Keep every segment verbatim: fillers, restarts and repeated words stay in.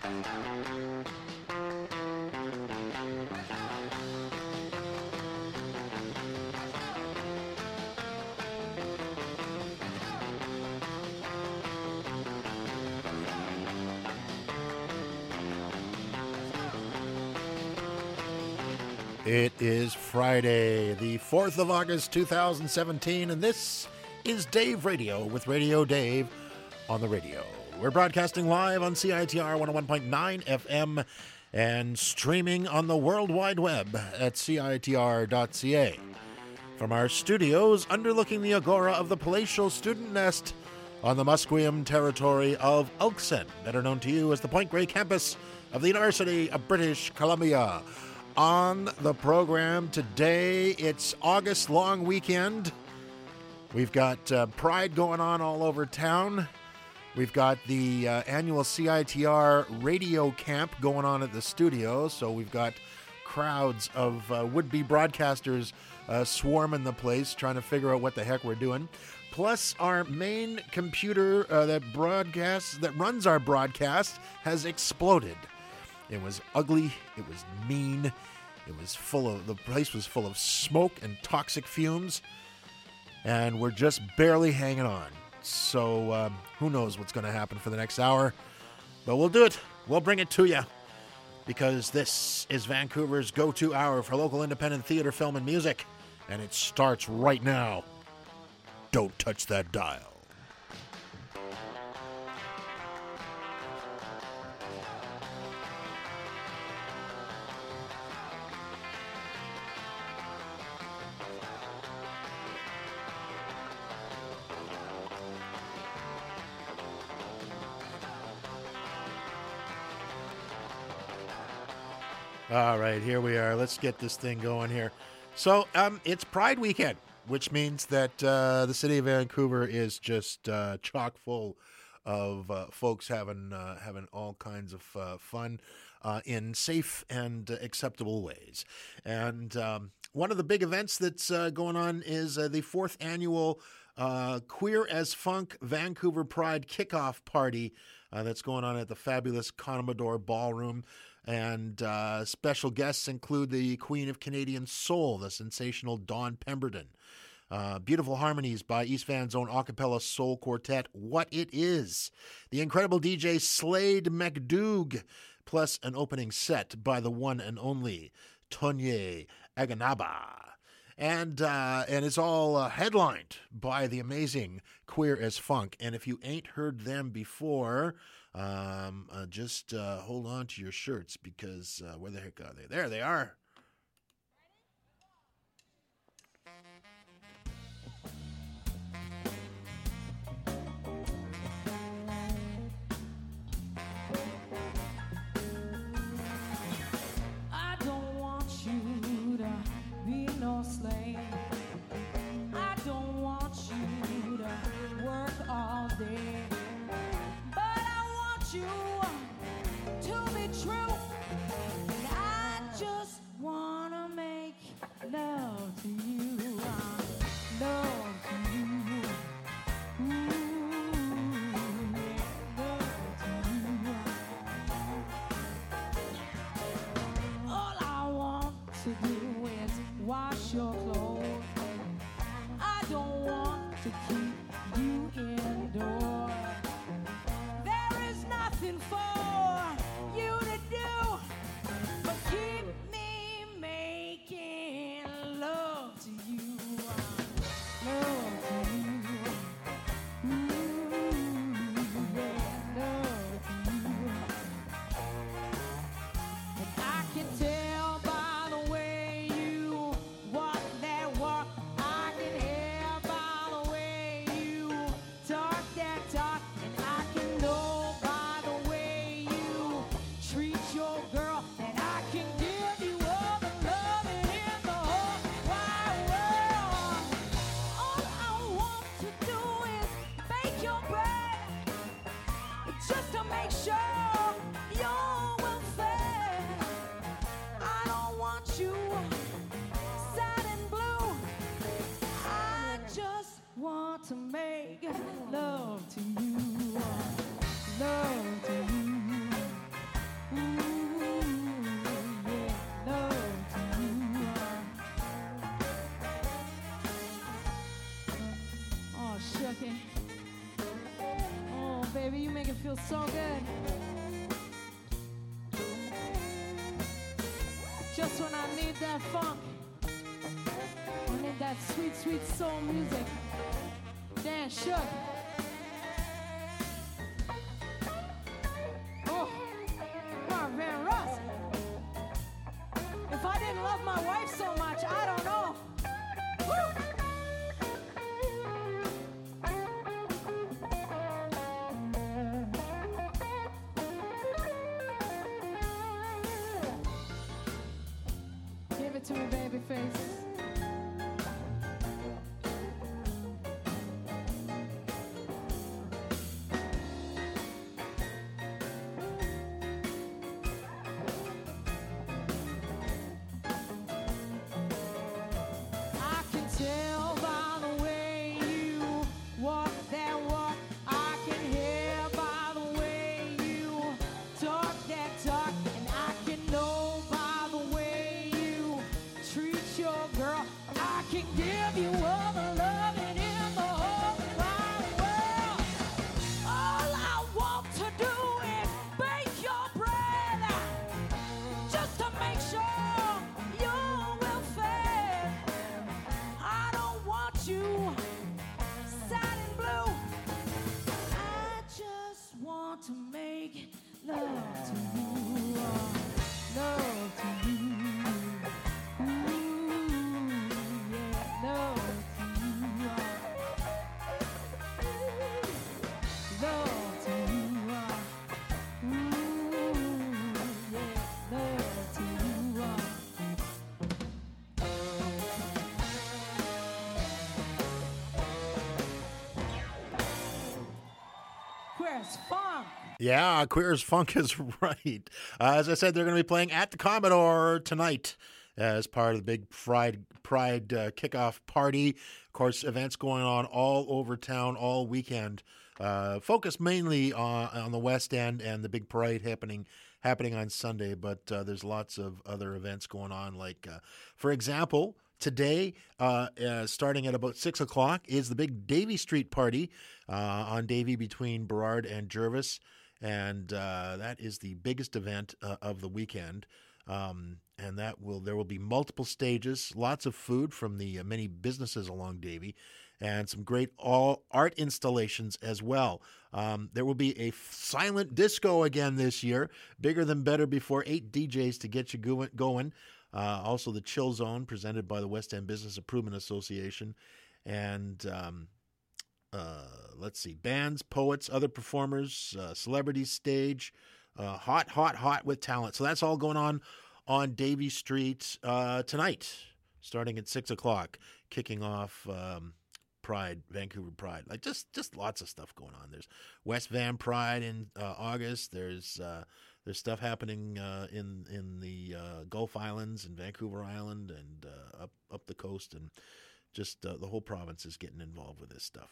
It is Friday, the fourth of August, two thousand seventeen, and this is Dave Radio with Radio Dave on the radio. We're broadcasting live on C I T R one oh one point nine F M and streaming on the World Wide Web at C I T R dot C A. From our studios underlooking the agora of the palatial student nest on the Musqueam territory of Elkson, better known to you as the Point Grey campus of the University of British Columbia. On the program today, it's August long weekend. We've got uh, Pride going on all over town. We've got the uh, annual C I T R radio camp going on at the studio. So we've got crowds of uh, would-be broadcasters uh, swarming the place, trying to figure out what the heck we're doing. Plus, our main computer uh, that broadcasts, that runs our broadcast has exploded. It was ugly. It was mean. It was full of, the place was full of smoke and toxic fumes. And we're just barely hanging on. So um, who knows what's going to happen for the next hour. But we'll do it. We'll bring it to you. Because this is Vancouver's go-to hour for local independent theater, film, and music. And it starts right now. Don't touch that dial. All right, here we are. Let's get this thing going here. So um, it's Pride weekend, which means that uh, the city of Vancouver is just uh, chock full of uh, folks having uh, having all kinds of uh, fun uh, in safe and uh, acceptable ways. And um, one of the big events that's uh, going on is uh, the fourth annual uh, Queer as Funk Vancouver Pride kickoff party uh, that's going on at the fabulous Commodore Ballroom. And uh, special guests include the Queen of Canadian Soul, the sensational Dawn Pemberton. Uh, beautiful harmonies by East Van's own a cappella soul quartet, What It Is. The incredible D J Slade McDoug, plus an opening set by the one and only Tonye Aganaba. And uh, and it's all uh, headlined by the amazing Queer as Funk. And if you ain't heard them before... Um, uh, just uh, hold on to your shirts because uh, where the heck are they? There they are. I don't want you to be no slave. I don't want you to work all day. You to be true, and I just wanna make love to you, love to you, ooh, yeah, love to you. All I want to do is wash your clothes. I don't want to keep you indoors. Nothing for you to do but keep me making love to you, love to you, ooh, yeah, love to you. And I can tell by the way you walk that walk, I can hear by the way you talk that talk, and I can know your girl, and I can give you all the loving in the whole wide world. baby. You make it feel so good. Just when I need that funk, I need that sweet, sweet soul music. Dan Shook. Oh, Mark Van Ross. If I didn't love my wife so much, I don't know. Woo! Give it to me, baby face. I can tell by the way you walk that walk. I can hear by the way you talk that talk. And I can know by the way you treat your girl. I can give you all the loving in the whole wide world. All I want to do is bake your bread just to make sure you will fare. I don't want you sad and blue. I just want to make love to you. Love to you. Ooh, yeah, love to you. Love to you. Ooh, yeah, love to you. Where's funk? Yeah, Queer as Funk is right. Uh, as I said, they're going to be playing at the Commodore tonight as part of the big Pride, Pride uh, kickoff party. Of course, events going on all over town all weekend. Uh, focused mainly on, on the West End and the big parade happening happening on Sunday, but uh, there's lots of other events going on. Like, uh, for example, today, uh, uh, starting at about six o'clock, is the big Davie Street party uh, on Davie between Burrard and Jervis. And uh, that is the biggest event uh, of the weekend. Um, and that will there will be multiple stages, lots of food from the uh, many businesses along Davie, and some great all art installations as well. Um, there will be a silent disco again this year, bigger than better before, eight D Js to get you go- going. Uh, also, the Chill Zone presented by the West End Business Improvement Association, and um, uh, let's see, bands, poets, other performers, uh, celebrities stage, uh, hot, hot, hot with talent. So that's all going on on Davie Street uh, tonight, starting at six o'clock, kicking off um, Pride, Vancouver Pride. Like just, just lots of stuff going on. There's West Van Pride in uh, August. There's uh, there's stuff happening uh, in in the uh, Gulf Islands and Vancouver Island and uh, up up the coast, and just uh, the whole province is getting involved with this stuff.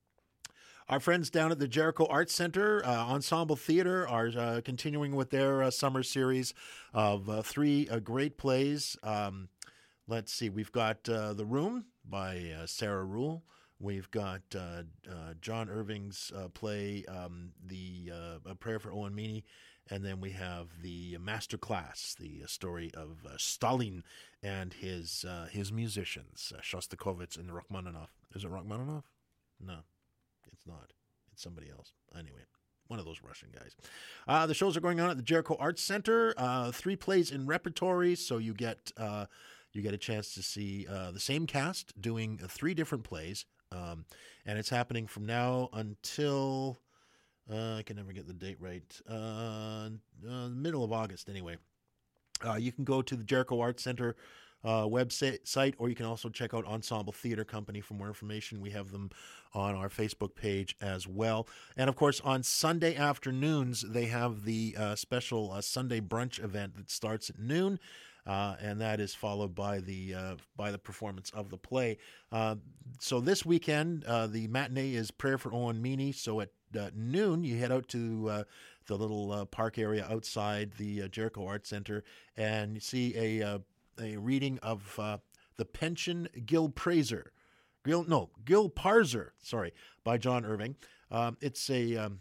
Our friends down at the Jericho Arts Center, uh, Ensemble Theatre, are uh, continuing with their uh, summer series of uh, three uh, great plays. Um, let's see, we've got uh, The Room by uh, Sarah Rule. We've got uh, uh, John Irving's uh, play, um, the uh, A Prayer for Owen Meany, and then we have the Master Class, the uh, story of uh, Stalin and his uh, his musicians, uh, Shostakovich and Rachmaninoff. Is it Rachmaninoff? No. It's not. It's somebody else. Anyway, one of those Russian guys. Uh, the shows are going on at the Jericho Arts Center. Uh, three plays in repertory, so you get uh, you get a chance to see uh, the same cast doing uh, three different plays, um, and it's happening from now until uh, I can never get the date right. Uh, uh, middle of August, anyway. Uh, you can go to the Jericho Arts Center Uh, website, or you can also check out Ensemble Theatre Company for more information. We have them on our Facebook page as well. And of course, on Sunday afternoons, they have the uh, special uh, Sunday brunch event that starts at noon, uh, and that is followed by the uh, by the performance of the play. Uh, so this weekend, uh, the matinee is Prayer for Owen Meany. So at uh, noon, you head out to uh, the little uh, park area outside the uh, Jericho Arts Center, and you see a uh, a reading of uh, The Pension Gil Praiser, Gil, no, Gil Parser, sorry, by John Irving. Um, it's a um,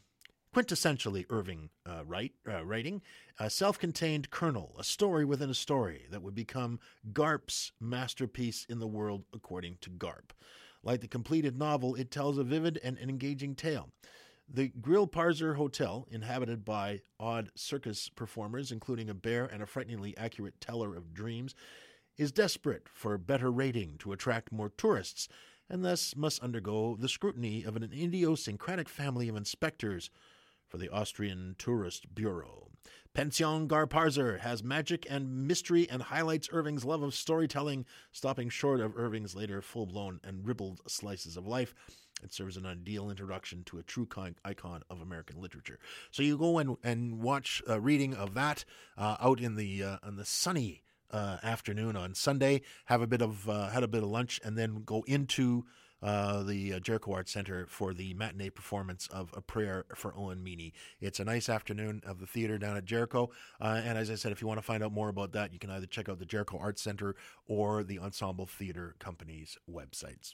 quintessentially Irving uh, write, uh, writing, a self-contained kernel, a story within a story that would become Garp's masterpiece in the world according to Garp. Like the completed novel, it tells a vivid and engaging tale. The Grill Parser Hotel, inhabited by odd circus performers, including a bear and a frighteningly accurate teller of dreams, is desperate for better rating to attract more tourists, and thus must undergo the scrutiny of an idiosyncratic family of inspectors for the Austrian Tourist Bureau. Pension Garparzer has magic and mystery and highlights Irving's love of storytelling, stopping short of Irving's later full-blown and ribald slices of life. It serves an ideal introduction to a true con- icon of American literature. So you go and, and watch a reading of that uh, out in the uh, on the sunny uh, afternoon on Sunday. Have a bit of uh, had a bit of lunch, and then go into Uh, the uh, Jericho Arts Center for the matinee performance of A Prayer for Owen Meany. It's a nice afternoon of the theater down at Jericho. Uh, and as I said, if you want to find out more about that, you can either check out the Jericho Arts Center or the Ensemble Theater Company's websites.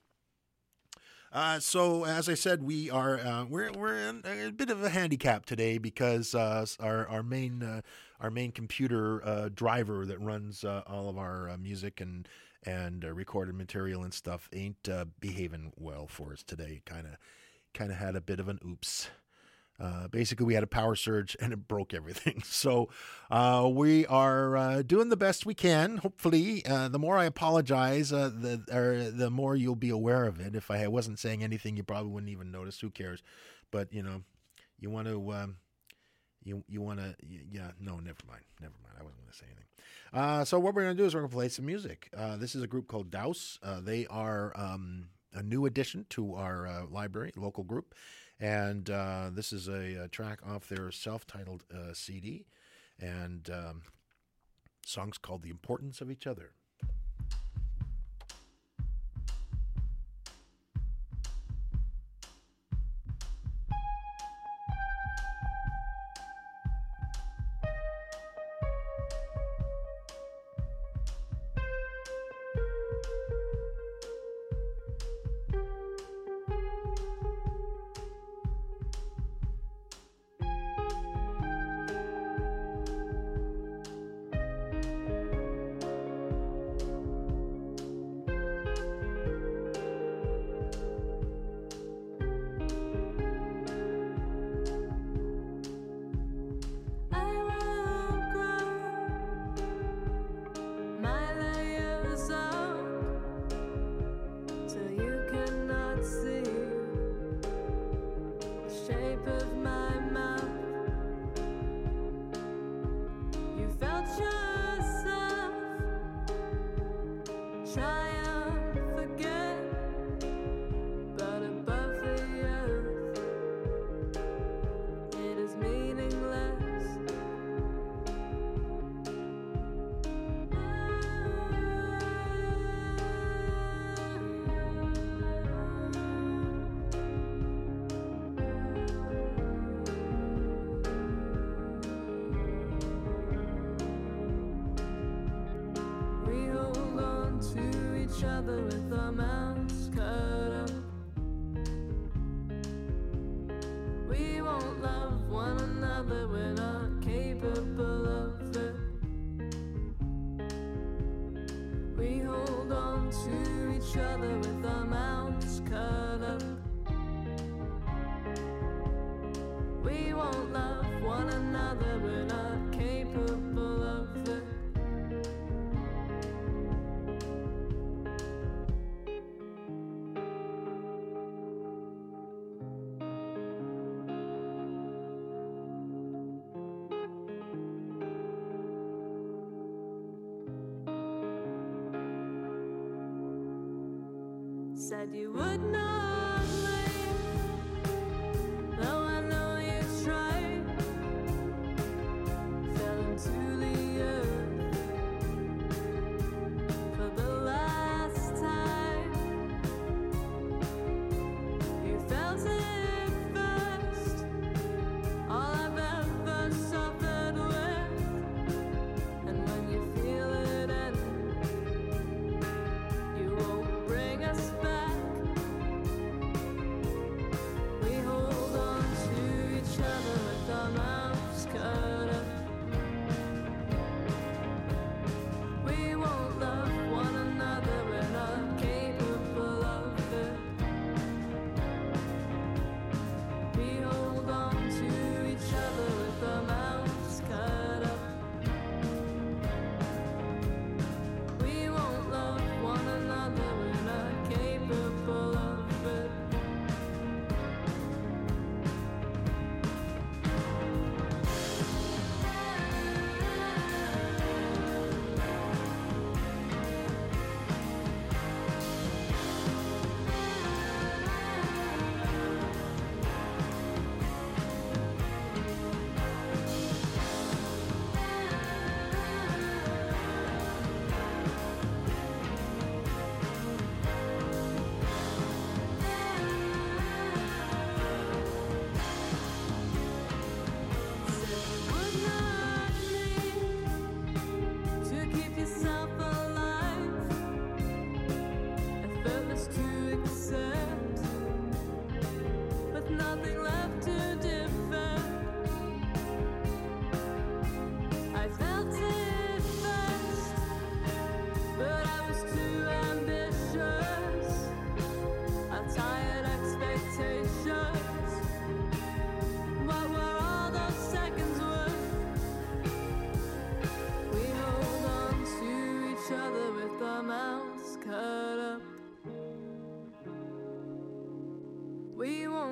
Uh, so as I said, we are uh, we're we're in a bit of a handicap today because uh, our our main uh, our main computer uh, driver that runs uh, all of our uh, music and and uh, recorded material and stuff ain't uh, behaving well for us today. Kind of kind of had a bit of an oops. Uh, basically, we had a power surge and it broke everything. So uh, we are uh, doing the best we can. Hopefully, uh, the more I apologize, uh, the or the more you'll be aware of it. If I wasn't saying anything, you probably wouldn't even notice. Who cares? But you know, you want to, um, you you want to, yeah. No, never mind. Never mind. I wasn't going to say anything. Uh, so what we're going to do is we're going to play some music. Uh, this is a group called Douse. Uh, they are um, a new addition to our uh, library, local group. And uh, this is a, a track off their self-titled uh, C D, and um, song's called The Importance of Each Other. With our mouths cut up, we won't love one another, we're not capable of it. We hold on to each other with our mouths cut up. We won't love one another, we're not capable of it. Said you would not leave, though I know you tried. Fell into the earth for the last time. You felt it first, all I've ever suffered with. And when you feel it end, you won't bring us back.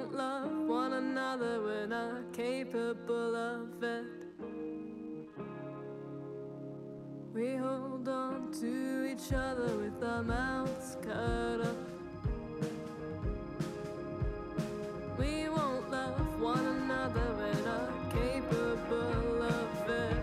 won't love one another, we're not capable of it. We hold on to each other with our mouths cut up. We won't love one another, we're not capable of it.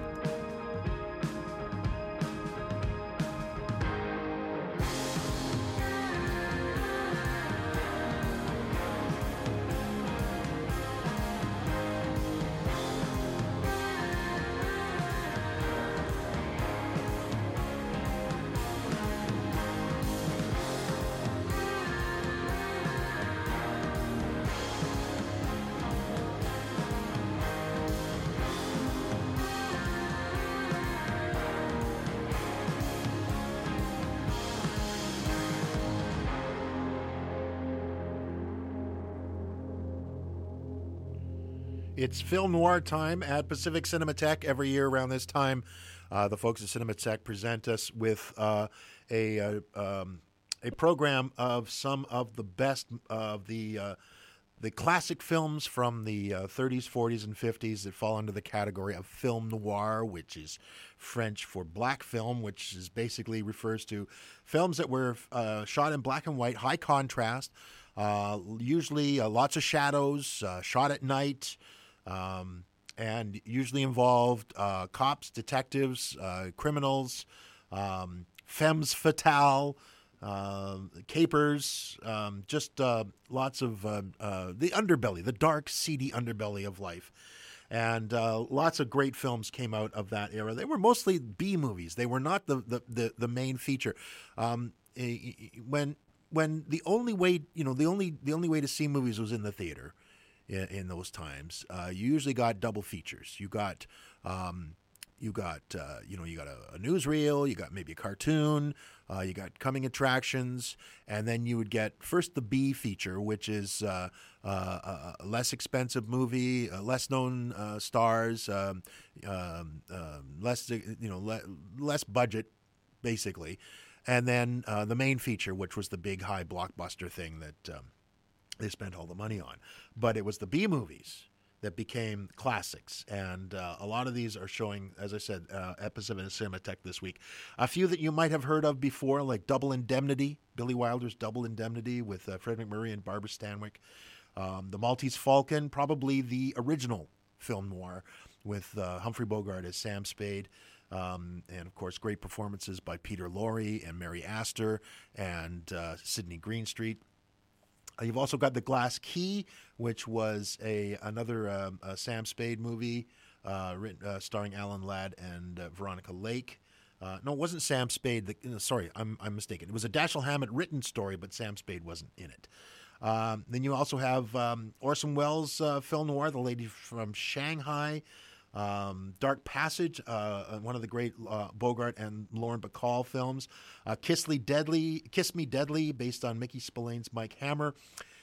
It's film noir time at Pacific Cinematheque. Every year around this time, uh, the folks at Cinematheque present us with uh, a uh, um, a program of some of the best of the uh, the classic films from the uh, thirties, forties, and fifties that fall under the category of film noir, which is French for black film, which is basically refers to films that were uh, shot in black and white, high contrast, uh, usually uh, lots of shadows, uh, shot at night. Um, and usually involved uh, cops, detectives, uh, criminals, um, femmes fatale, uh, capers, um, just uh, lots of uh, uh, the underbelly, the dark, seedy underbelly of life. And uh, lots of great films came out of that era. They were mostly B movies. They were not the the, the, the main feature. Um, when when the only way you know the only the only way to see movies was in the theater. In, in those times, uh, you usually got double features. You got, um, you got, uh, you know, you got a, a newsreel. You got maybe a cartoon. Uh, you got coming attractions, and then you would get first the B feature, which is uh, uh, a less expensive movie, uh, less known uh, stars, um, um, um, less, you know, le- less budget, basically, and then uh, the main feature, which was the big high blockbuster thing that. Um, They spent all the money on, but it was the B movies that became classics, and uh, a lot of these are showing, as I said, uh, at Pacific Cinematheque this week. A few that you might have heard of before, like Double Indemnity, Billy Wilder's Double Indemnity with uh, Fred MacMurray and Barbara Stanwyck. Um, the Maltese Falcon, probably the original film noir with uh, Humphrey Bogart as Sam Spade. Um, and, of course, great performances by Peter Lorre and Mary Astor and uh, Sidney Greenstreet. You've also got The Glass Key, which was a another um, a Sam Spade movie uh, written, uh, starring Alan Ladd and uh, Veronica Lake. Uh, no, it wasn't Sam Spade. The, no, sorry, I'm I'm mistaken. It was a Dashiell Hammett written story, but Sam Spade wasn't in it. Um, then you also have um, Orson Welles' uh, film noir, The Lady from Shanghai. Um, Dark Passage, uh, one of the great uh, Bogart and Lauren Bacall films. Uh, Kiss Me Deadly, Kiss Me Deadly, based on Mickey Spillane's Mike Hammer,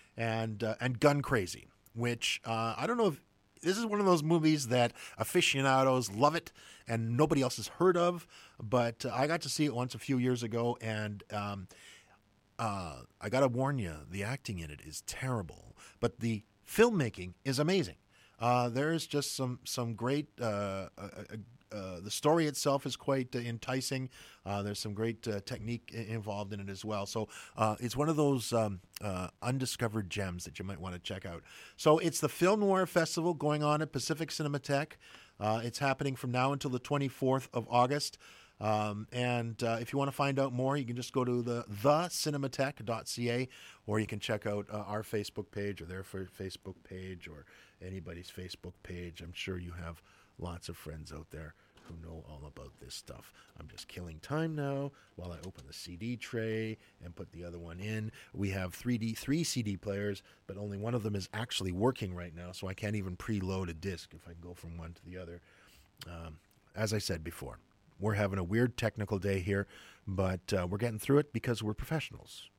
and uh, and Gun Crazy, which uh, I don't know if this is one of those movies that aficionados love it and nobody else has heard of, but uh, I got to see it once a few years ago, and um, uh, I got to warn you, the acting in it is terrible, but the filmmaking is amazing. Uh, there's just some some great. Uh, uh, uh, the story itself is quite uh, enticing. Uh, there's some great uh, technique I- involved in it as well. So uh, it's one of those um, uh, undiscovered gems that you might want to check out. So it's the Film Noir Festival going on at Pacific Cinematheque. Uh, it's happening from now until the twenty-fourth of August. Um, and uh, if you want to find out more, you can just go to the the cinematheque dot c a, or you can check out uh, our Facebook page or their Facebook page or anybody's Facebook page. I'm sure you have lots of friends out there who know all about this stuff. I'm just killing time now while I open the C D tray and put the other one in. We have three D three C D players, but only one of them is actually working right now, so I can't even preload a disc if I go from one to the other. Um, as I said before, we're having a weird technical day here, but uh, we're getting through it because we're professionals.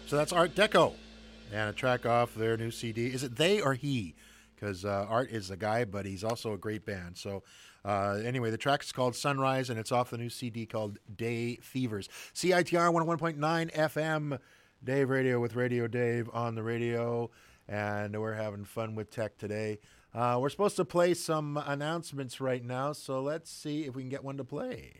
So that's Art Deco, and a track off their new C D. Is it they or he? Because uh, Art is a guy, but he's also a great band. So uh, anyway, the track is called Sunrise, and it's off the new C D called Day Fevers. C I T R one oh one point nine F M, Dave Radio with Radio Dave on the radio, and we're having fun with tech today. Uh, we're supposed to play some announcements right now, so let's see if we can get one to play.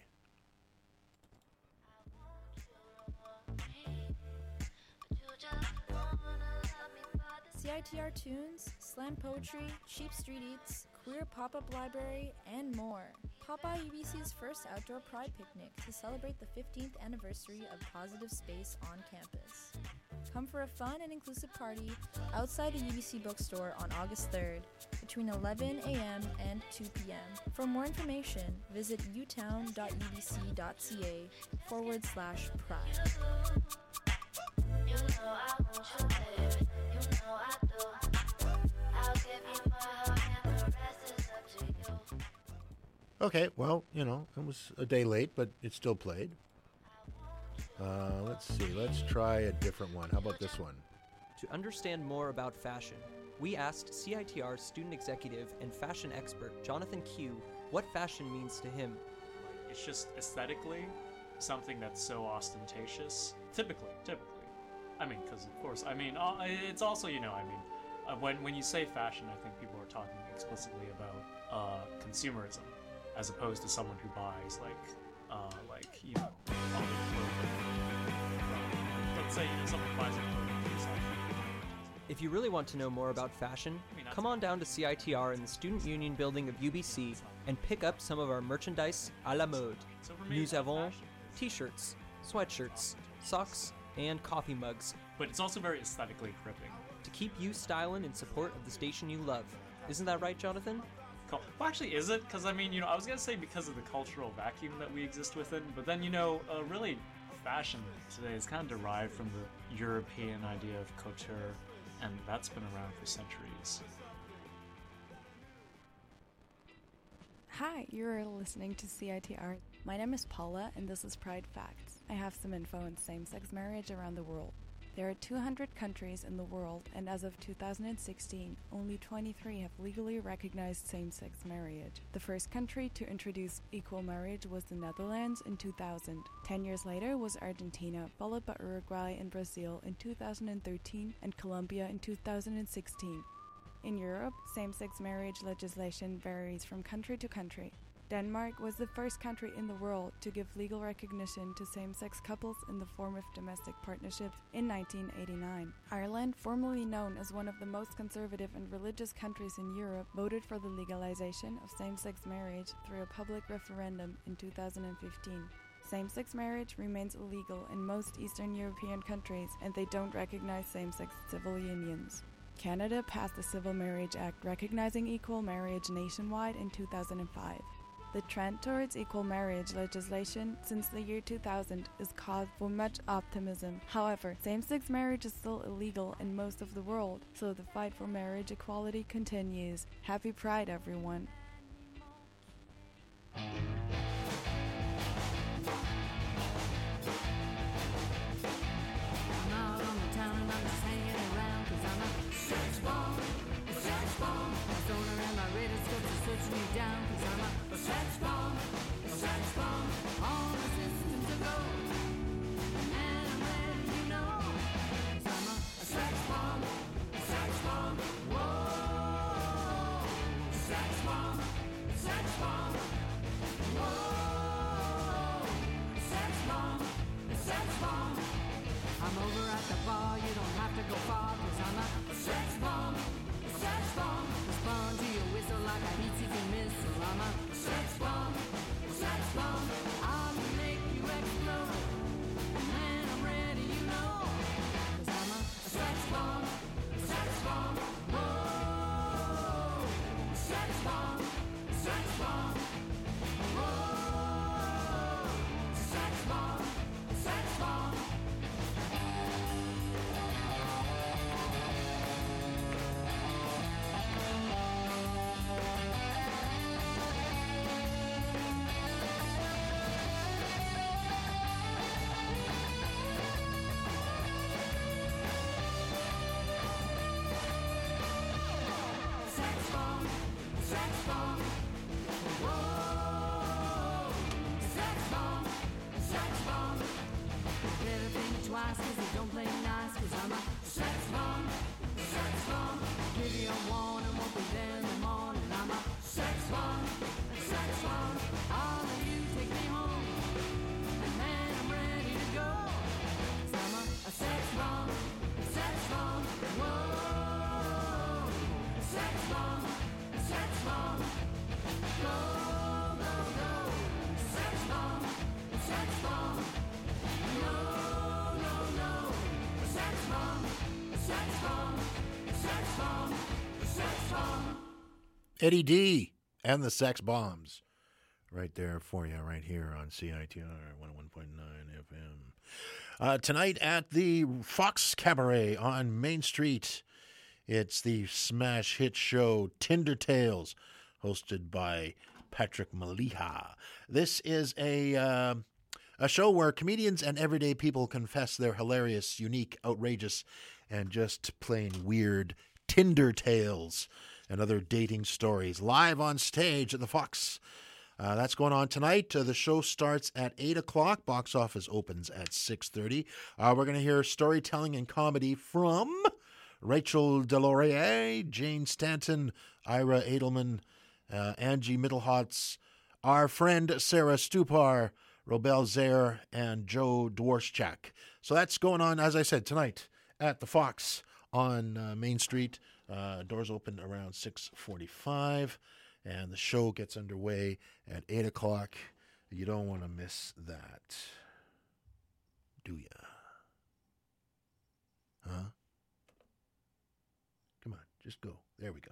C I T R Tunes, Slam Poetry, Cheap Street Eats, Queer Pop-Up Library, and more. Pop by U B C's first outdoor pride picnic to celebrate the fifteenth anniversary of Positive Space on campus. Come for a fun and inclusive party outside the U B C bookstore on August third between eleven a.m. and two p.m. For more information, visit utown.ubc.ca forward slash pride. You know I want you, baby. You know I do. I'll give you my heart and the rest is up to you. Okay, well, you know, it was a day late, but it still played. Uh, let's see. Let's try a different one. How about this one? To understand more about fashion, we asked C I T R student executive and fashion expert Jonathan Q what fashion means to him. It's just aesthetically something that's so ostentatious. Typically, typically. I mean, because of course, I mean, uh, it's also, you know, I mean, uh, when when you say fashion, I think people are talking explicitly about uh, consumerism, as opposed to someone who buys like, uh, like you know, all the clothing. Um, let's say you know, someone buys a clothing piece. If you really want to know more about fashion, come on down to C I T R in the Student Union building of U B C and pick up some of our merchandise à la mode. Nous avons t-shirts, sweatshirts, socks, and coffee mugs. But it's also very aesthetically gripping. To keep you styling in support of the station you love. Isn't that right, Jonathan? Well, actually, is it? Because, I mean, you know, I was going to say because of the cultural vacuum that we exist within, but then, you know, uh, really, fashion today is kind of derived from the European idea of couture, and that's been around for centuries. Hi, you're listening to C I T R. My name is Paula, and this is Pride Facts. I have some info on same-sex marriage around the world. There are two hundred countries in the world, and as of two thousand sixteen, only twenty-three have legally recognized same-sex marriage. The first country to introduce equal marriage was the Netherlands in two thousand. Ten years later was Argentina, followed by Uruguay and Brazil in two thousand thirteen, and Colombia in two thousand sixteen. In Europe, same-sex marriage legislation varies from country to country. Denmark was the first country in the world to give legal recognition to same-sex couples in the form of domestic partnerships in nineteen eighty-nine. Ireland, formerly known as one of the most conservative and religious countries in Europe, voted for the legalization of same-sex marriage through a public referendum in two thousand fifteen. Same-sex marriage remains illegal in most Eastern European countries, and they don't recognize same-sex civil unions. Canada passed the Civil Marriage Act recognizing equal marriage nationwide in two thousand five. The trend towards equal marriage legislation since the year two thousand is cause for much optimism. However, same-sex marriage is still illegal in most of the world, so the fight for marriage equality continues. Happy Pride, everyone. Eddie D and the Sex Bombs. Right there for you, right here on C I T R one oh one point nine F M. Uh, tonight at the Fox Cabaret on Main Street, it's the smash hit show Tinder Tales, hosted by Patrick Maliha. This is a uh, a show where comedians and everyday people confess their hilarious, unique, outrageous, and just plain weird Tinder tales and other dating stories live on stage at the Fox. Uh, that's going on tonight. Uh, the show starts at eight o'clock. Box office opens at six thirty. Uh, we're going to hear storytelling and comedy from Rachel Delorier, Jane Stanton, Ira Edelman, uh, Angie Mittelholtz, our friend Sarah Stupar, Robel Zaire, and Joe Dworschak. So that's going on, as I said, tonight at the Fox on uh, Main Street. Uh, doors open around six forty-five, and the show gets underway at eight o'clock. You don't want to miss that, do ya? Huh? Come on, just go. There we go.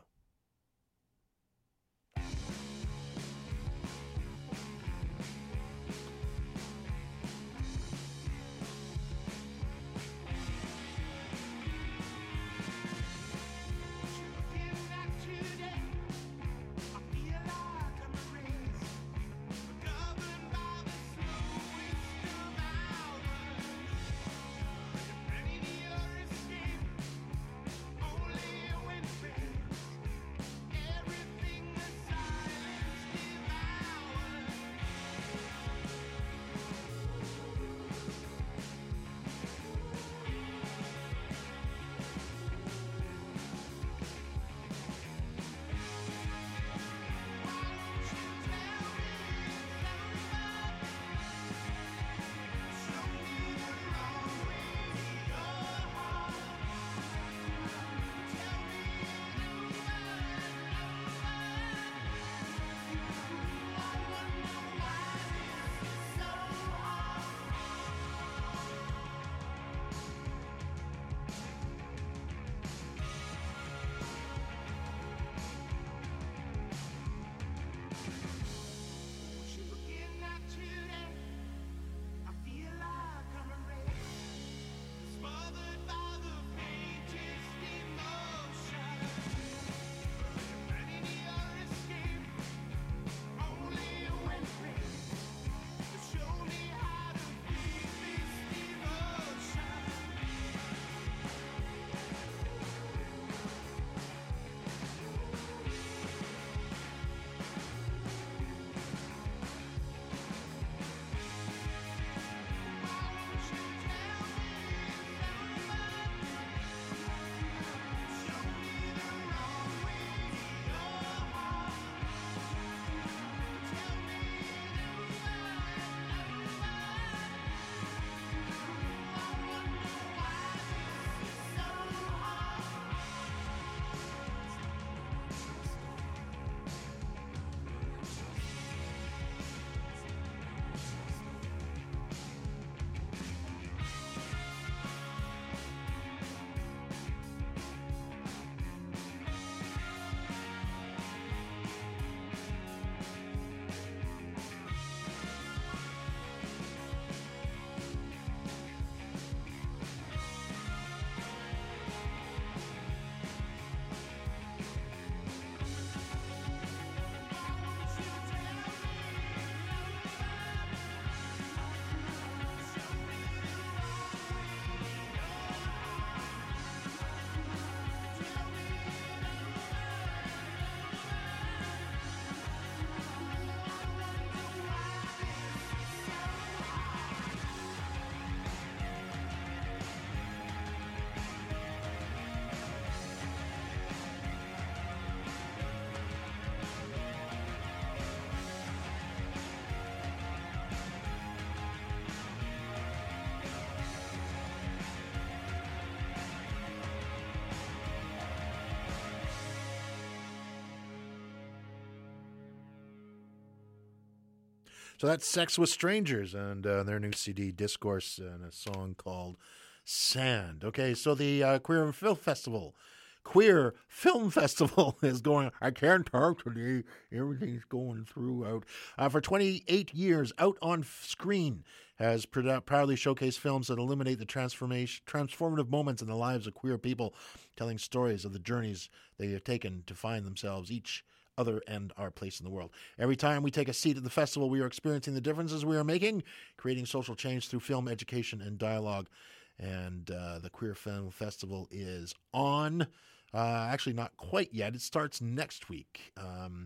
So that's Sex with Strangers and uh, their new C D, Discourse, and a song called Sand. Okay, so the uh, Queer and Film Festival Queer Film Festival is going. I can't talk today. Everything's going through out. Uh, for twenty-eight years, Out on Screen has pr- proudly showcased films that illuminate the transformation, transformative moments in the lives of queer people, telling stories of the journeys they have taken to find themselves, each other, and our place in the world. Every time we take a seat at the festival, we are experiencing the differences we are making, creating social change through film, education, and dialogue. And uh, the Queer Film Festival is on. Uh, actually, not quite yet. It starts next week. Um,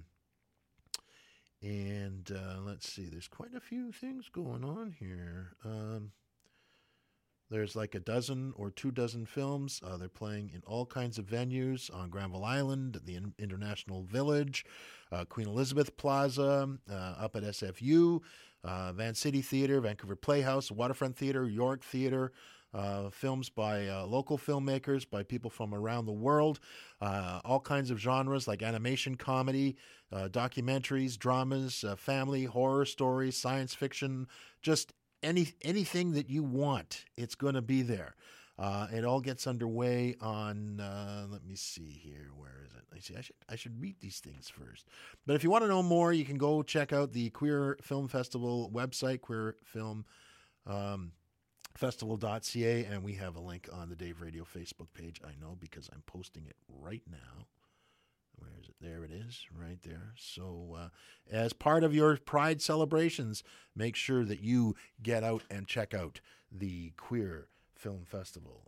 and uh, let's see. There's quite a few things going on here. Um, there's like a dozen or two dozen films. Uh, they're playing in all kinds of venues on Granville Island, the in- International Village, uh, Queen Elizabeth Plaza, uh, up at S F U, uh, Van City Theatre, Vancouver Playhouse, Waterfront Theatre, York Theatre. Uh, films by uh, local filmmakers, by people from around the world, uh, all kinds of genres like animation, comedy, uh, documentaries, dramas, uh, family, horror stories, science fiction, just any anything that you want, it's going to be there. Uh, it all gets underway on, uh, let me see here, where is it? I see. I should I should read these things first. But if you want to know more, you can go check out the Queer Film Festival website, Queer Film um, festival dot c a, and we have a link on the Dave Radio Facebook page. I know because I'm posting it right now. Where is it? There it is, right there. So uh, as part of your Pride celebrations, make sure that you get out and check out the Queer Film Festival.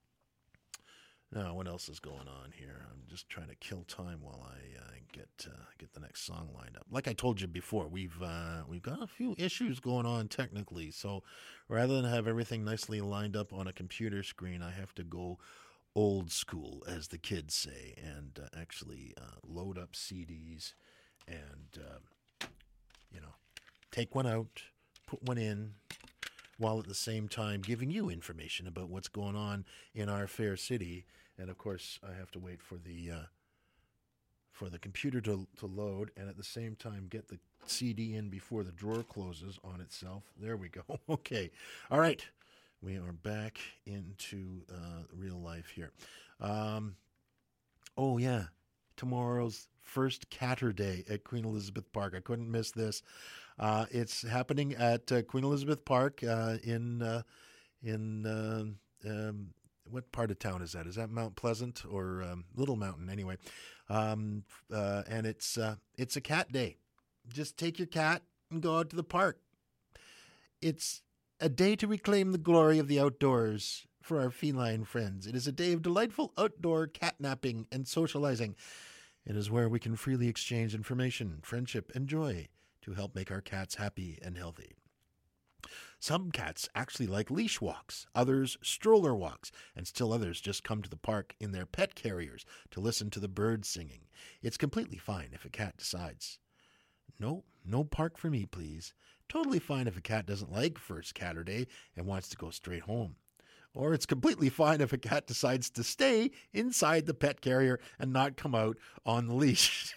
Now, what else is going on here? I'm just trying to kill time while I uh, get uh, get the next song lined up. Like I told you before, we've uh, we've got a few issues going on technically. So rather than have everything nicely lined up on a computer screen, I have to go old school, as the kids say, and uh, actually uh, load up C Ds and uh, you know take one out, put one in, while at the same time giving you information about what's going on in our fair city. And of course, I have to wait for the uh, for the computer to to load, and at the same time get the C D in before the drawer closes on itself. There we go. Okay, all right, we are back into uh, real life here. Um, oh yeah, tomorrow's first Catter Day at Queen Elizabeth Park. I couldn't miss this. Uh, it's happening at uh, Queen Elizabeth Park uh, in uh, in uh, um, what part of town is that? Is that Mount Pleasant or um, Little Mountain? Anyway, um, uh, and it's uh, it's a cat day. Just take your cat and go out to the park. It's a day to reclaim the glory of the outdoors for our feline friends. It is a day of delightful outdoor catnapping and socializing. It is where we can freely exchange information, friendship, and joy to help make our cats happy and healthy. Some cats actually like leash walks, others stroller walks, and still others just come to the park in their pet carriers to listen to the birds singing. It's completely fine if a cat decides, no, no park for me, please. Totally fine if a cat doesn't like First Catter Day and wants to go straight home. Or it's completely fine if a cat decides to stay inside the pet carrier and not come out on the leash.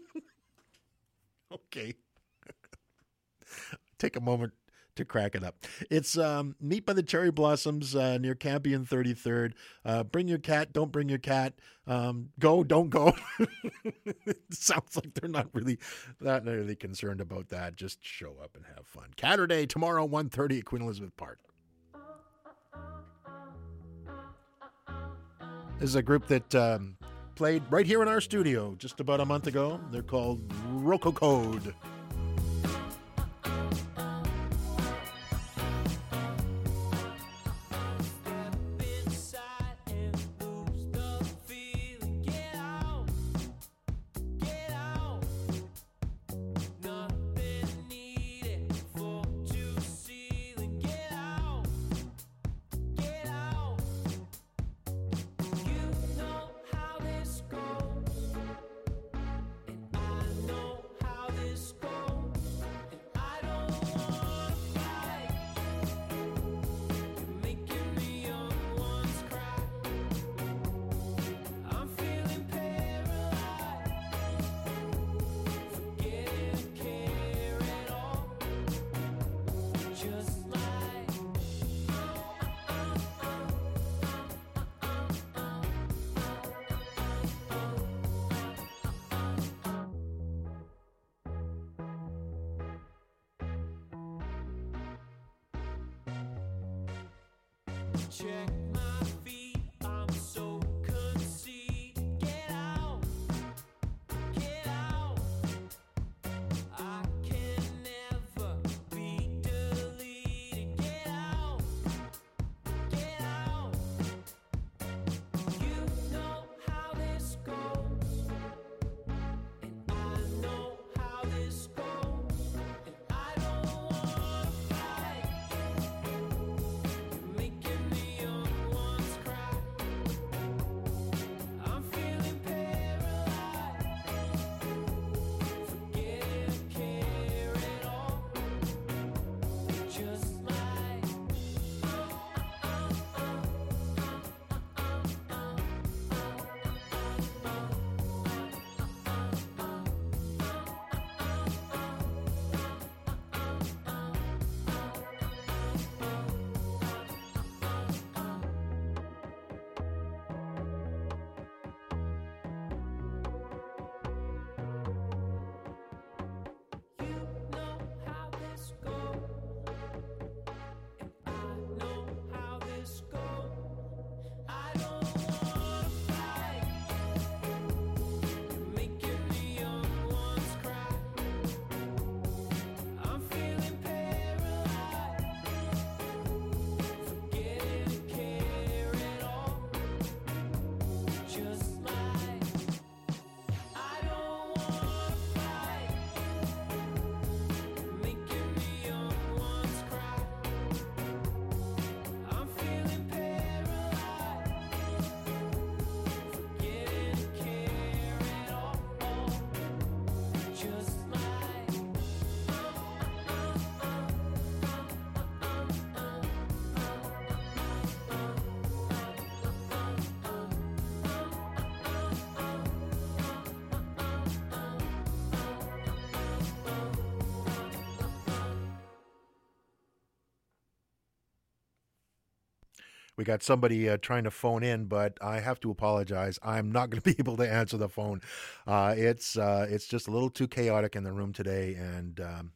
Okay. Take a moment to crack it up. It's um, Meet by the Cherry Blossoms uh, near Campion thirty-third. Uh, bring your cat, don't bring your cat. Um, go, don't go. It sounds like they're not really not really concerned about that. Just show up and have fun. Catter Day tomorrow, one thirty at Queen Elizabeth Park. This is a group that um, played right here in our studio just about a month ago. They're called Rococode. How this Check my feet, I'm so conceited. Get out, get out. I can never be deleted. Get out, get out. You know how this goes, and I know how this goes, and I don't wanna fight. You're making the young ones cry. I'm feeling paralyzed, forgetting to care at all. Just like you know how this goes, and I know how this goes. I don't wanna fight. You're making the young ones cry. I'm feeling paralyzed, forgetting to care at all. Just like I don't wanna fight. You're making the young ones cry. I'm feeling paralyzed, forgetting to care at all. Just like We got somebody uh, trying to phone in, but I have to apologize. I'm not going to be able to answer the phone. Uh, it's uh, it's just a little too chaotic in the room today, and um,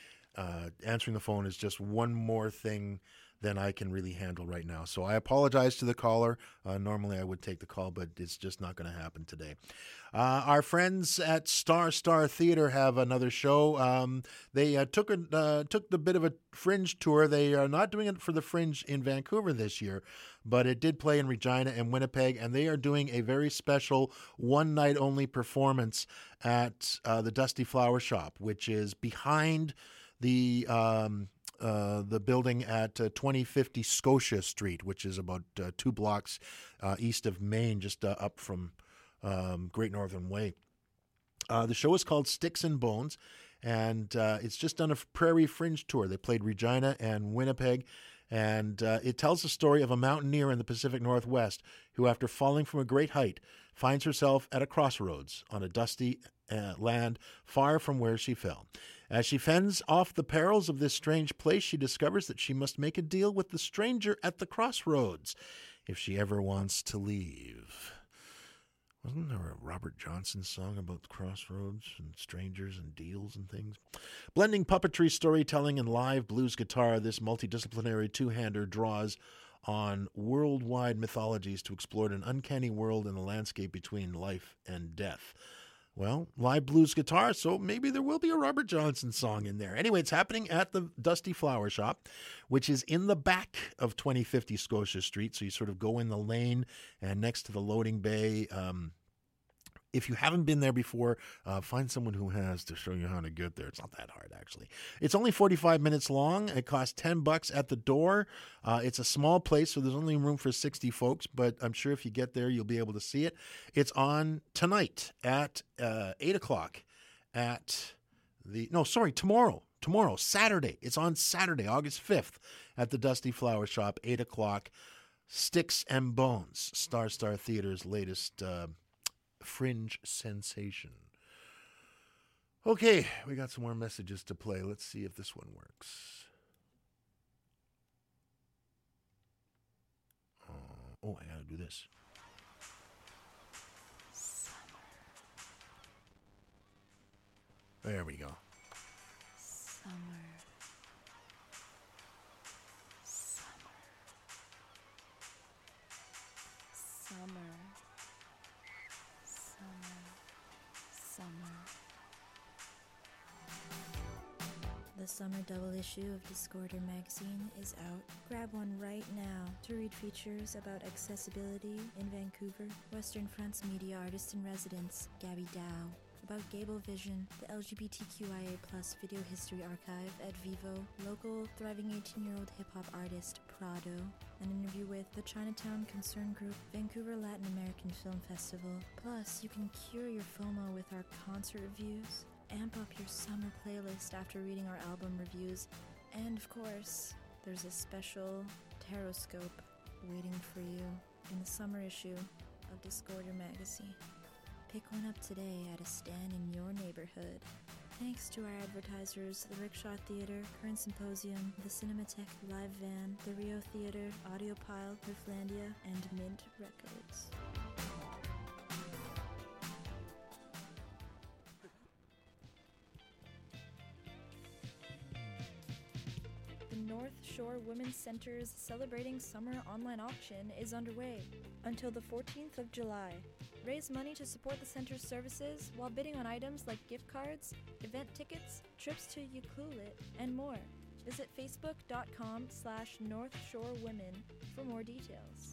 uh, answering the phone is just one more thing than I can really handle right now. So I apologize to the caller. Uh, normally I would take the call, but it's just not going to happen today. Uh, our friends at Star Star Theater have another show. Um, they uh, took a uh, took the bit of a Fringe tour. They are not doing it for the Fringe in Vancouver this year, but it did play in Regina and Winnipeg, and they are doing a very special one-night-only performance at uh, the Dusty Flower Shop, which is behind the um, uh, the building at uh, twenty fifty Scotia Street, which is about uh, two blocks uh, east of Maine, just uh, up from um, Great Northern Way. Uh, the show is called Sticks and Bones, and uh, it's just done a Prairie Fringe tour. They played Regina and Winnipeg, and uh, it tells the story of a mountaineer in the Pacific Northwest who, after falling from a great height, finds herself at a crossroads on a dusty uh, land far from where she fell. As she fends off the perils of this strange place, she discovers that she must make a deal with the stranger at the crossroads if she ever wants to leave. Wasn't there a Robert Johnson song about crossroads and strangers and deals and things? Blending puppetry, storytelling, and live blues guitar, this multidisciplinary two-hander draws on worldwide mythologies to explore an uncanny world and the landscape between life and death. Well, live blues guitar, so maybe there will be a Robert Johnson song in there. Anyway, it's happening at the Dusty Flower Shop, which is in the back of twenty fifty Scotia Street. So you sort of go in the lane and next to the loading bay. Um, if you haven't been there before, uh, find someone who has to show you how to get there. It's not that hard, actually. It's only forty-five minutes long. It costs ten bucks at the door. Uh, it's a small place, so there's only room for sixty folks, but I'm sure if you get there, you'll be able to see it. It's on tonight at uh, eight o'clock at the, no, sorry, tomorrow. Tomorrow, Saturday. It's on Saturday, August fifth at the Dusty Flower Shop, eight o'clock. Sticks and Bones, Star Star Theater's latest uh, Fringe sensation. Okay, we got some more messages to play. Let's see if this one works. Uh, oh, I gotta do this. There we go. Summer. Summer. The summer double issue of Discorder magazine is out. Grab one right now to read features about accessibility in Vancouver, Western Front's media artist in residence, Gabby Dow, about Gable Vision, the L G B T Q I A plus video history archive at Vivo, local thriving eighteen-year-old hip-hop artist Prado, an interview with the Chinatown Concern Group, Vancouver Latin American Film Festival. Plus, you can cure your FOMO with our concert reviews, amp up your summer playlist after reading our album reviews, and of course, there's a special Taroscope waiting for you in the summer issue of Discorder magazine. Pick one up today at a stand in your neighborhood. Thanks to our advertisers, the Rickshaw Theatre, Current Symposium, the Cinematheque Live Van, the Rio Theatre, Audiopile, Rifflandia, and Mint Records. The North Shore Women's Center's Celebrating Summer online auction is underway until the fourteenth of July. Raise money to support the center's services while bidding on items like gift cards, event tickets, trips to Ucluelet, and more. Visit facebook.com slash North Shore Women for more details.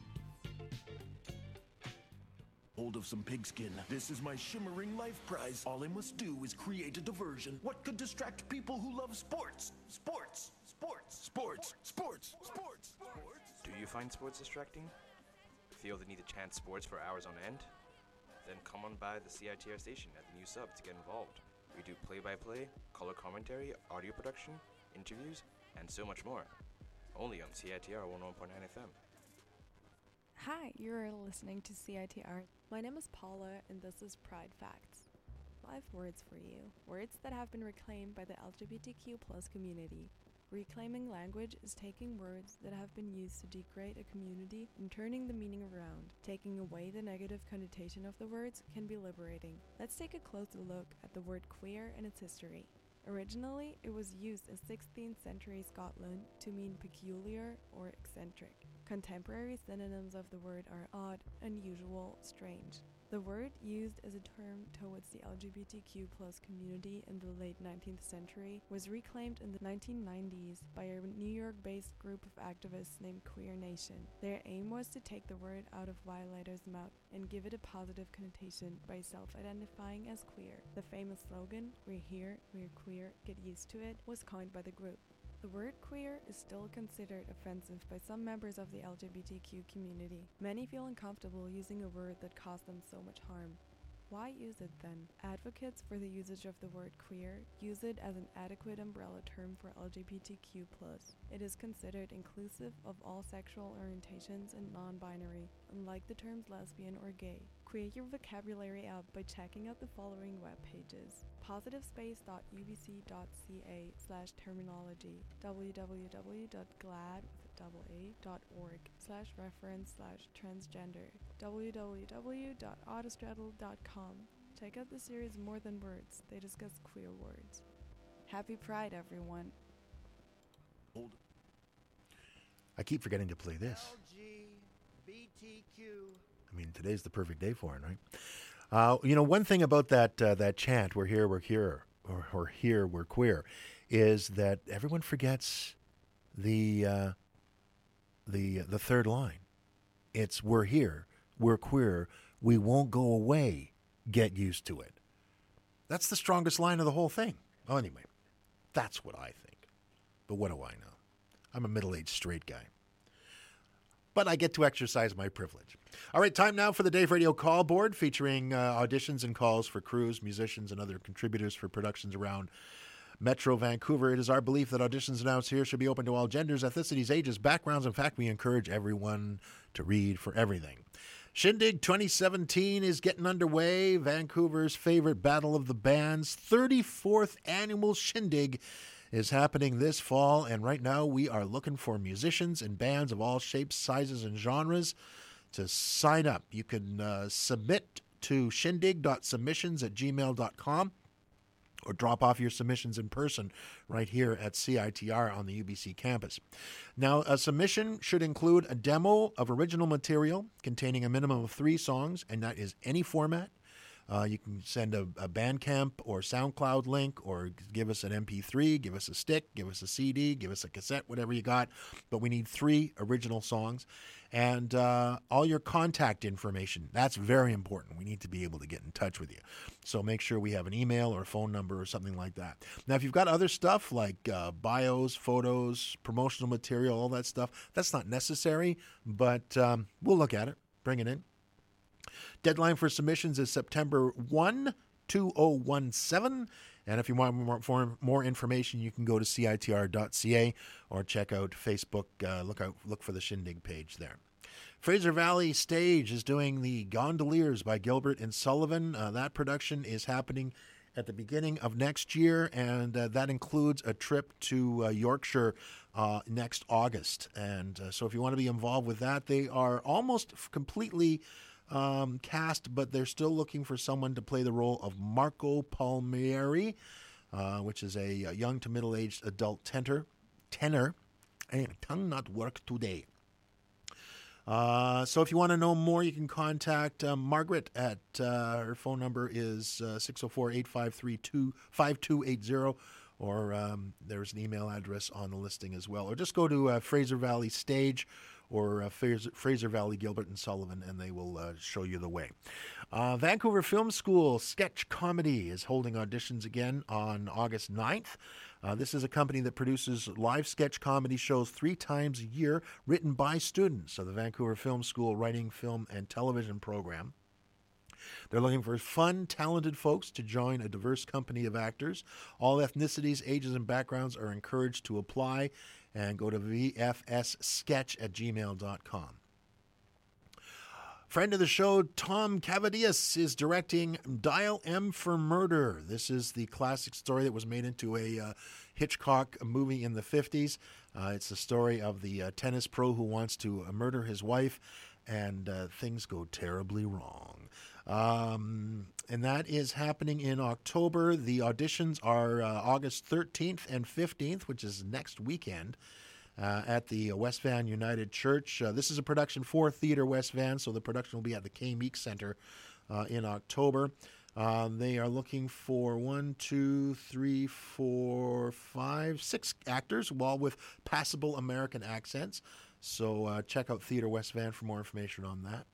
Hold of some pigskin. This is my shimmering life prize. All I must do is create a diversion. What could distract people who love sports? Sports! Sports! Sports! Sports! Sports! Do you find sports distracting? Feel the need to chant sports for hours on end? Then come on by the C I T R station at the new sub to get involved. We do play-by-play, color commentary, audio production, interviews, and so much more. Only on C I T R one oh one point nine F M. Hi, you're listening to C I T R. My name is Paula, and this is Pride Facts. Five words for you. Words that have been reclaimed by the L G B T Q plus community. Reclaiming language is taking words that have been used to degrade a community and turning the meaning around. Taking away the negative connotation of the words can be liberating. Let's take a closer look at the word queer and its history. Originally, it was used in sixteenth century Scotland to mean peculiar or eccentric. Contemporary synonyms of the word are odd, unusual, strange. The word used as a term towards the L G B T Q plus community in the late nineteenth century was reclaimed in the nineteen nineties by a New York-based group of activists named Queer Nation. Their aim was to take the word out of violators' mouth and give it a positive connotation by self-identifying as queer. The famous slogan, "We're here, we're queer, get used to it," was coined by the group. The word queer is still considered offensive by some members of the L G B T Q community. Many feel uncomfortable using a word that caused them so much harm. Why use it then? Advocates for the usage of the word queer use it as an adequate umbrella term for L G B T Q plus. It is considered inclusive of all sexual orientations and non-binary, unlike the terms lesbian or gay. Create your vocabulary up by checking out the following web pages: positivespace.ubc.ca slash terminology, www.glad.org slash reference slash transgender, www.autostraddle dot com. Check out the series More Than Words. They discuss queer words. Happy Pride, everyone. Hold. I keep forgetting to play this. L G B T Q. I mean, today's the perfect day for it, right? Uh, you know, one thing about that uh, that chant, "We're here, we're here," or, or "Here, we're queer," is that everyone forgets the uh, the the third line. It's "We're here, we're queer, we won't go away. Get used to it." That's the strongest line of the whole thing. Oh, anyway, that's what I think. But what do I know? I'm a middle-aged straight guy. But I get to exercise my privilege. All right, time now for the Dave Radio Call Board, featuring uh, auditions and calls for crews, musicians, and other contributors for productions around Metro Vancouver. It is our belief that auditions announced here should be open to all genders, ethnicities, ages, backgrounds. In fact, we encourage everyone to read for everything. Shindig twenty seventeen is getting underway. Vancouver's favorite battle of the bands, thirty-fourth annual Shindig, is happening this fall, and right now we are looking for musicians and bands of all shapes, sizes, and genres to sign up. You can uh, submit to shindig dot submissions at gmail dot com or drop off your submissions in person right here at C I T R on the U B C campus. Now, a submission should include a demo of original material containing a minimum of three songs, and that is any format. Uh, you can send a, a Bandcamp or SoundCloud link, or give us an M P three, give us a stick, give us a C D, give us a cassette, whatever you got. But we need three original songs. And uh, all your contact information. That's very important. We need to be able to get in touch with you. So make sure we have an email or a phone number or something like that. Now, if you've got other stuff like uh, bios, photos, promotional material, all that stuff, that's not necessary, but um, we'll look at it. Bring it in. Deadline for submissions is September first, two thousand seventeen. And if you want more, for more information, you can go to C I T R dot C A or check out Facebook. Uh, look out, look for the Shindig page there. Fraser Valley Stage is doing the Gondoliers by Gilbert and Sullivan. Uh, that production is happening at the beginning of next year, and uh, that includes a trip to uh, Yorkshire uh, next August. And uh, so if you want to be involved with that, they are almost completely Um, cast, but they're still looking for someone to play the role of Marco Palmieri, uh, which is a, a young to middle-aged adult tenor. Tenor, and tongue not work today. Uh, so if you want to know more, you can contact uh, Margaret at uh, her phone number is uh, six oh four, eight five three, five two eight zero, or um, there's an email address on the listing as well. Or just go to uh, Fraser Valley Stage or uh, Fraser, Fraser Valley Gilbert and Sullivan, and they will uh, show you the way. Uh, Vancouver Film School Sketch Comedy is holding auditions again on August ninth. Uh, this is a company that produces live sketch comedy shows three times a year, written by students of the Vancouver Film School Writing, Film, and Television program. They're looking for fun, talented folks to join a diverse company of actors. All ethnicities, ages, and backgrounds are encouraged to apply, and go to v f s sketch at gmail dot com. Friend of the show, Tom Cavadias, is directing Dial M for Murder. This is the classic story that was made into a uh, Hitchcock movie in the fifties. Uh, it's the story of the uh, tennis pro who wants to uh, murder his wife, and uh, things go terribly wrong. Um, and that is happening in October. The auditions are uh, August thirteenth and fifteenth, which is next weekend, uh, at the West Van United Church. Uh, this is a production for Theatre West Van, so the production will be at the K Meek Center uh, in October. Uh, they are looking for one, two, three, four, five, six actors, all with passable American accents. So uh, check out Theatre West Van for more information on that.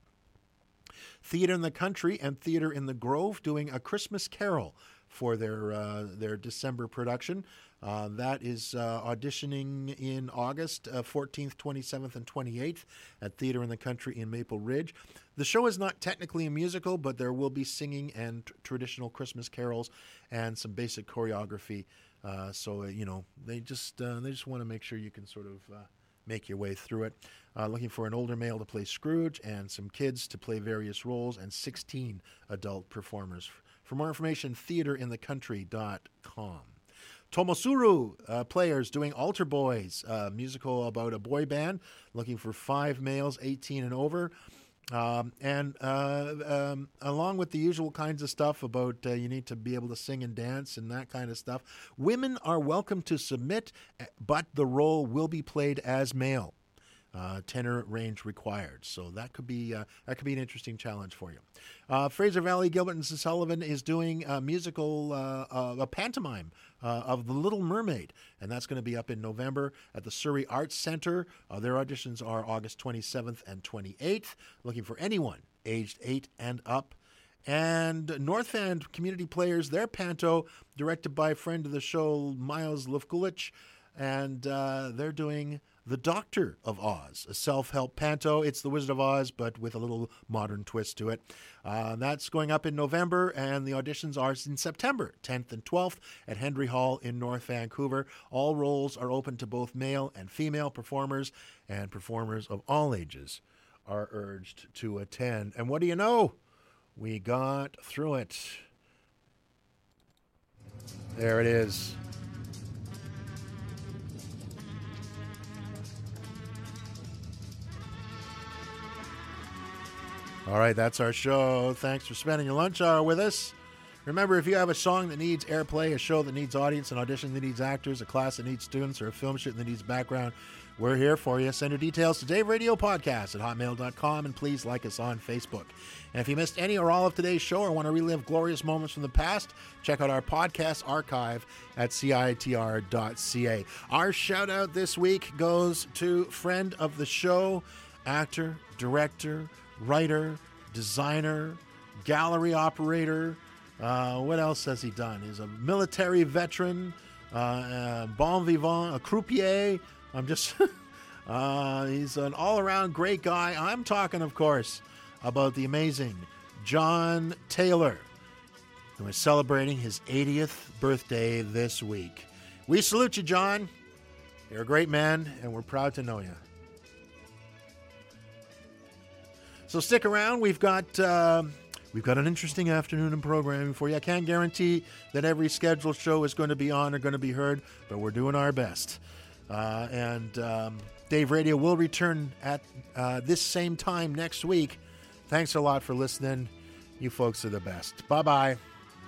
Theatre in the Country and Theatre in the Grove doing A Christmas Carol for their uh, their December production. Uh, that is uh, auditioning in August uh, fourteenth, twenty-seventh, and twenty-eighth at Theatre in the Country in Maple Ridge. The show is not technically a musical, but there will be singing and t- traditional Christmas carols and some basic choreography. Uh, so, uh, you know, they just uh, they just want to make sure you can sort of uh, make your way through it. Uh, looking for an older male to play Scrooge and some kids to play various roles, and sixteen adult performers. For more information, theatre in the country dot com. Tomosuru uh, players doing Altar Boys, a musical about a boy band, looking for five males, eighteen and over. Um, and uh, um, along with the usual kinds of stuff about uh, you need to be able to sing and dance and that kind of stuff, women are welcome to submit, but the role will be played as male. Uh, tenor range required, so that could be uh, that could be an interesting challenge for you. Uh, Fraser Valley Gilbert and Sullivan is doing a musical, uh, uh, a pantomime uh, of The Little Mermaid, and that's going to be up in November at the Surrey Arts Centre. Uh, their auditions are August twenty-seventh and twenty-eighth. Looking for anyone aged eight and up. And North End Community Players, their panto, directed by a friend of the show, Miles Lufkulich, and uh, they're doing The Doctor of Oz, a self-help panto. It's The Wizard of Oz, but with a little modern twist to it. Uh, that's going up in November, and the auditions are in September, tenth and twelfth, at Henry Hall in North Vancouver. All roles are open to both male and female performers, and performers of all ages are urged to attend. And what do you know? We got through it. There it is. All right, that's our show. Thanks for spending your lunch hour with us. Remember, if you have a song that needs airplay, a show that needs audience, an audition that needs actors, a class that needs students, or a film shoot that needs background, We're here for you. Send your details to Dave Radio Podcast at hotmail dot com, and please like us on Facebook. And if you missed any or all of today's show or want to relive glorious moments from the past, check out our podcast archive at C I T R dot C A. Our shout out this week goes to friend of the show, actor, director, writer, designer, gallery operator. Uh, what else has he done? He's a military veteran, uh, uh, bon vivant, a croupier. I'm just, uh, he's an all-around great guy. I'm talking, of course, about the amazing John Taylor, who is celebrating his eightieth birthday this week. We salute you, John. You're a great man, and we're proud to know you. So stick around. We've got uh, we've got an interesting afternoon of programming for you. I can't guarantee that every scheduled show is going to be on or going to be heard, but we're doing our best. Uh, and um, Dave Radio will return at uh, this same time next week. Thanks a lot for listening. You folks are the best. Bye-bye.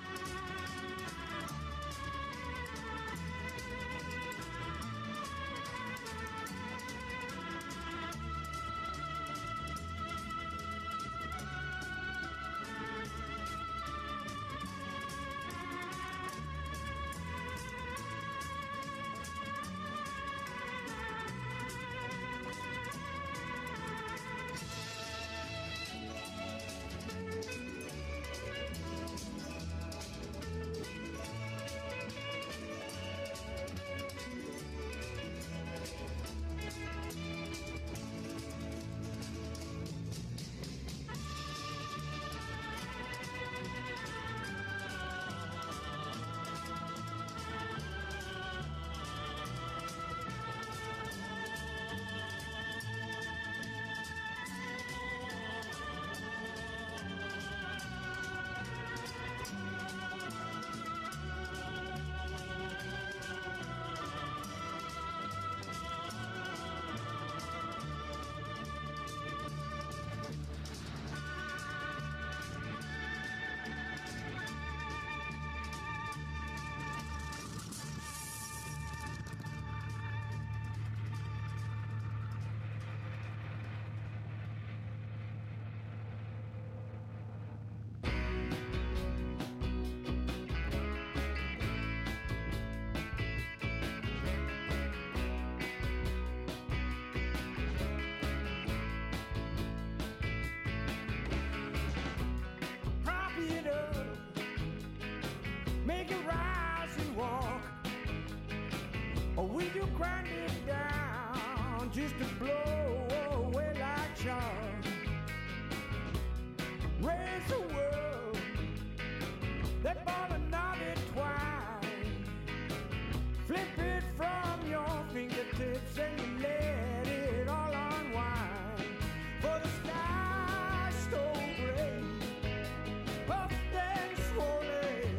Make it rise and walk, or will you grind it down just to blow away like chalk? Raise the world, that ball and knot it twice. Flip it from your fingertips and you let it all unwind. For the sky stole gray, puffed and swollen.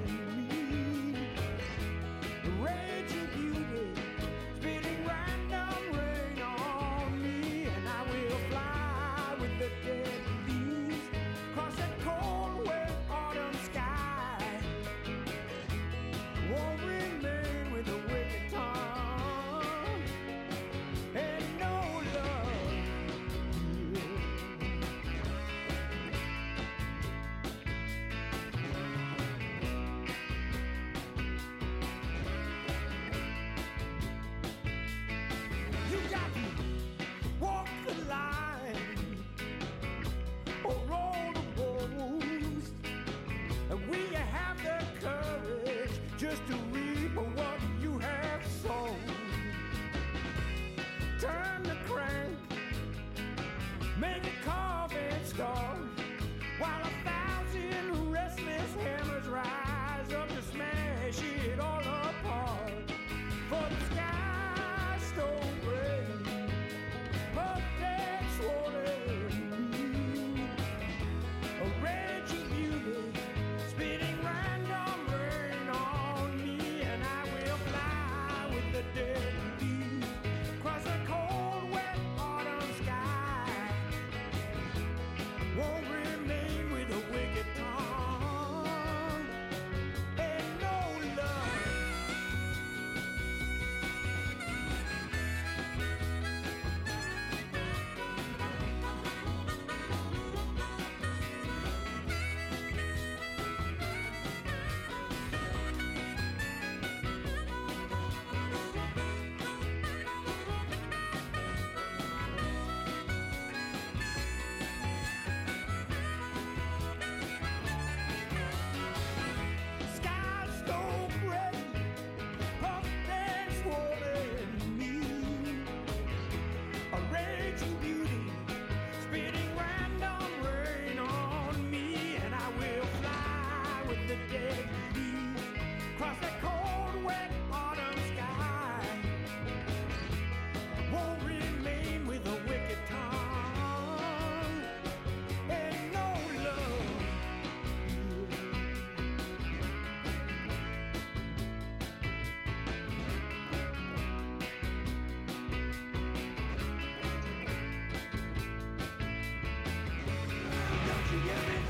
Raging beauty, spitting random rain on me, and I will fly with the dead leaves, cross that cold, wet autumn sky. the dead leaves cross that cold, wet autumn sky. Won't remain with a wicked tongue and no love. Don't you get me?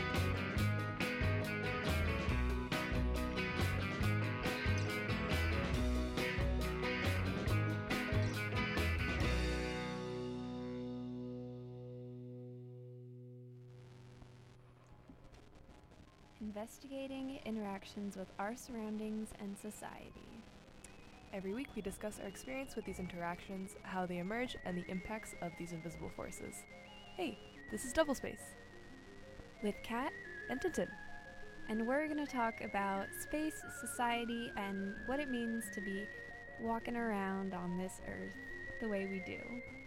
Investigating interactions with our surroundings and society. Every week we discuss our experience with these interactions, how they emerge, and the impacts of these invisible forces. Hey, this is Double Space. With Kat, And Tintin. and we're going to talk about space, society, and what it means to be walking around on this earth the way we do.